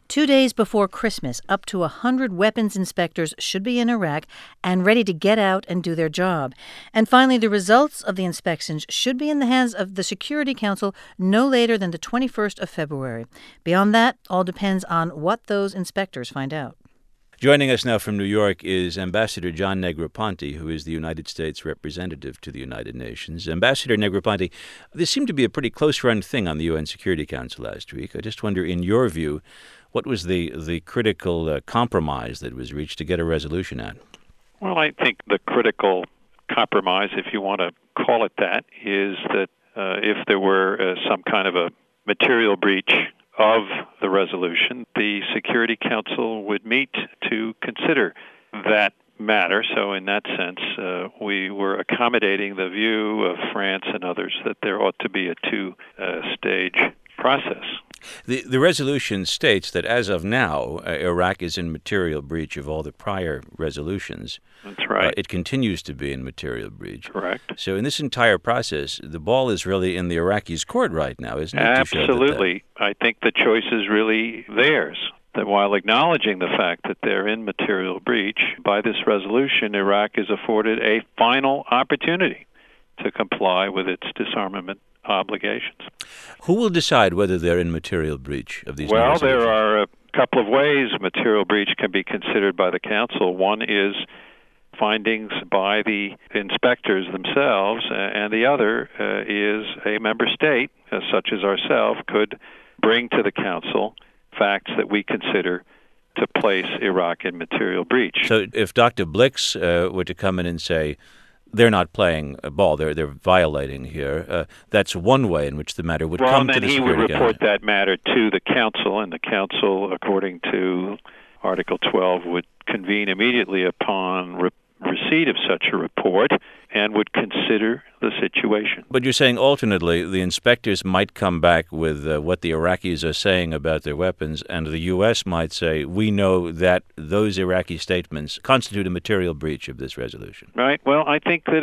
2 days before Christmas, up to 100 weapons inspectors should be in Iraq and ready to get out and do their job. And finally, the results of the inspections should be in the hands of the Security Council no later than the 21st of February. Beyond that, all depends on what those inspectors find out. Joining us now from New York is Ambassador John Negroponte, who is the United States representative to the United Nations. Ambassador Negroponte, this seemed to be a pretty close-run thing on the UN Security Council last week. I just wonder, in your view, what was the critical compromise that was reached to get a resolution at? Well, I think the critical compromise, if you want to call it that, is that if there were some kind of a material breach of the resolution, the Security Council would meet to consider that matter. So in that sense, we were accommodating the view of France and others that there ought to be a two-stage process. The resolution states that as of now, Iraq is in material breach of all the prior resolutions. That's right. It continues to be in material breach. Correct. So in this entire process, the ball is really in the Iraqis' court right now, isn't it? Absolutely. I think the choice is really theirs. That while acknowledging the fact that they're in material breach, by this resolution, Iraq is afforded a final opportunity to comply with its disarmament obligations. Who will decide whether they're in material breach of these Well, resolutions? there are a couple of ways material breach can be considered by the Council. One is findings by the inspectors themselves, and the other is a member state, such as ourselves, could bring to the Council facts that we consider to place Iraq in material breach. So if Dr. Blix were to come in and say, they're not playing a ball, they're violating here, that's one way in which the matter would come to the Security Council. Well, then he would report that matter to the Council, and the Council, according to Article 12, would convene immediately upon receipt of such a report and would consider the situation. But you're saying alternately the inspectors might come back with what the Iraqis are saying about their weapons, and the U.S. might say, we know that those Iraqi statements constitute a material breach of this resolution. Right. Well, I think that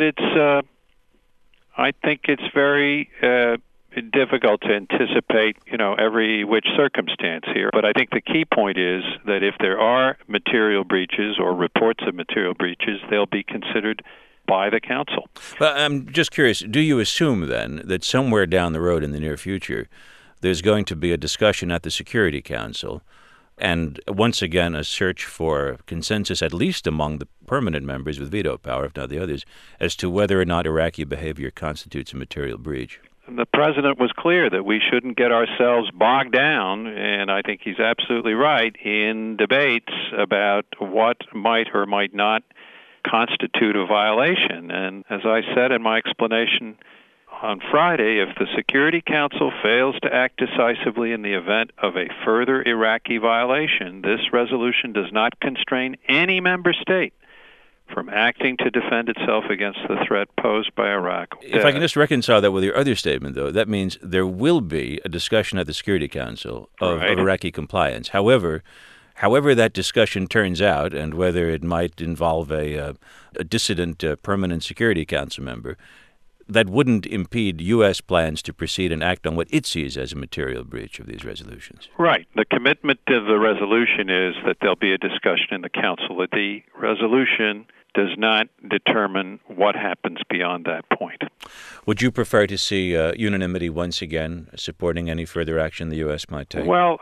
it's very difficult to anticipate, every which circumstance here. But I think the key point is that if there are material breaches or reports of material breaches, they'll be considered by the Council. Well, I'm just curious, do you assume then that somewhere down the road in the near future there's going to be a discussion at the Security Council and once again a search for consensus, at least among the permanent members with veto power, if not the others, as to whether or not Iraqi behavior constitutes a material breach? The President was clear that we shouldn't get ourselves bogged down, and I think he's absolutely right, in debates about what might or might not constitute a violation. And as I said in my explanation on Friday, if the Security Council fails to act decisively in the event of a further Iraqi violation, this resolution does not constrain any member state from acting to defend itself against the threat posed by Iraq. If I can just reconcile that with your other statement, though, that means there will be a discussion at the Security Council of Iraqi compliance. However that discussion turns out, and whether it might involve a dissident permanent Security Council member, that wouldn't impede U.S. plans to proceed and act on what it sees as a material breach of these resolutions. Right. The commitment to the resolution is that there'll be a discussion in the Council. The resolution does not determine what happens beyond that point. Would you prefer to see unanimity once again supporting any further action the U.S. might take? Well,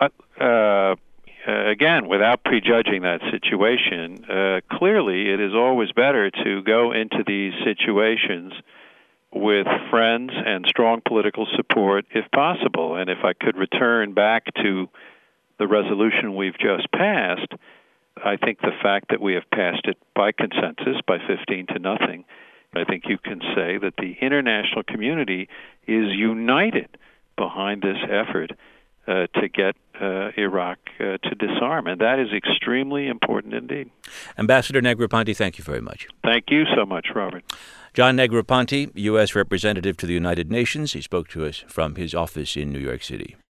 again, without prejudging that situation, clearly it is always better to go into these situations with friends and strong political support if possible. And if I could return back to the resolution we've just passed, I think the fact that we have passed it by consensus, by 15-0, I think you can say that the international community is united behind this effort to get Iraq to disarm. And that is extremely important indeed. Ambassador Negroponte, thank you very much. Thank you so much, Robert. John Negroponte, U.S. representative to the United Nations. He spoke to us from his office in New York City.